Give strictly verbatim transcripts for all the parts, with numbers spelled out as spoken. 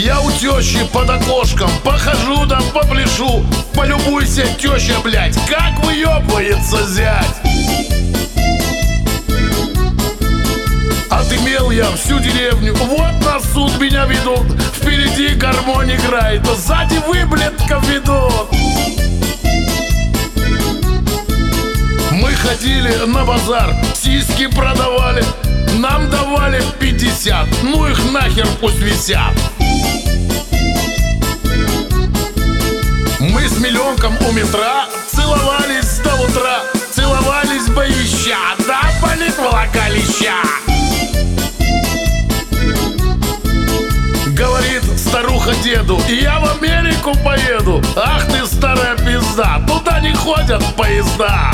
Я у тещи под окошком похожу да попляшу. Полюбуйся, теща, блядь, как выебывается зять. Отымел я всю деревню, вот на суд меня ведут. Впереди гармонь играет, а сзади выблетков ведут. Мы ходили на базар, сиськи продавали. Нам давали пятьдесят, ну их нахер пусть висят. Мы с миллионком у метра целовались до утра. Целовались боища, да болит влагалища. Говорит старуха деду: я в Америку поеду. Ах ты старая пизда, туда не ходят поезда.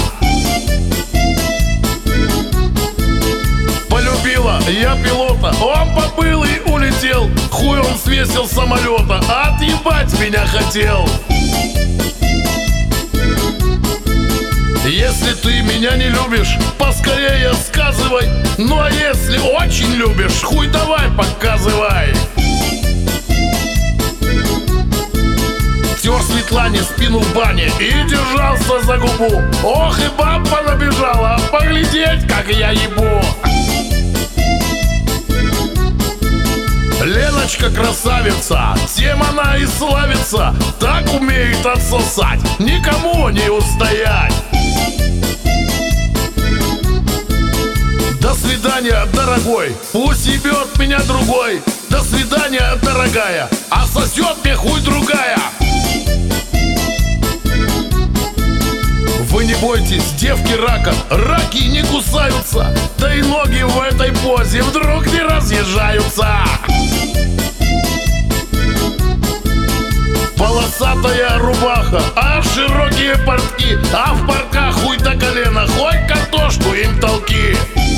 Полюбила я пилота, он побыл и улетел. Хуй он свесил с самолета, отъебать меня хотел. Если ты меня не любишь, поскорее сказывай. Ну а если очень любишь, хуй давай показывай. Тер Светлане спину в бане и держался за губу. Ох и баба набежала, поглядеть, как я ебу. Леночка красавица, тем она и славится. Так умеет отсосать, никому не устоять. До свидания, дорогой, пусть ебет меня другой. До свидания, дорогая, а сосет мне хуй другая. Вы не бойтесь, девки рака, раки не кусаются. Да и ноги в этой позе вдруг не разъезжаются. Полосатая рубаха, а широкие портки. А в парках хуй до колена, хоть картошку им толки.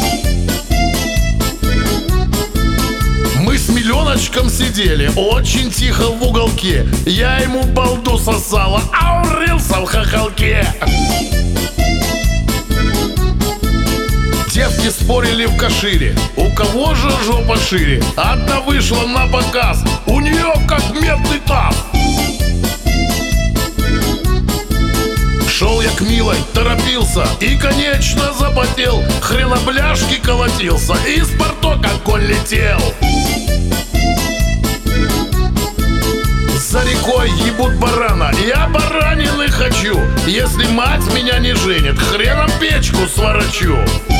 Мы с миллионочком сидели очень тихо в уголке. Я ему балду сосала, а он рылся в хохолке. Девки спорили в Кашире, у кого же жопа шире. Одна вышла на показ, у нее как медный таз. Шел я к милой, торопился и, конечно, запотел. Хренобляшки колотился, из порток огонь летел. За рекой ебут барана, я баранины хочу. Если мать меня не женит, хреном печку сворочу.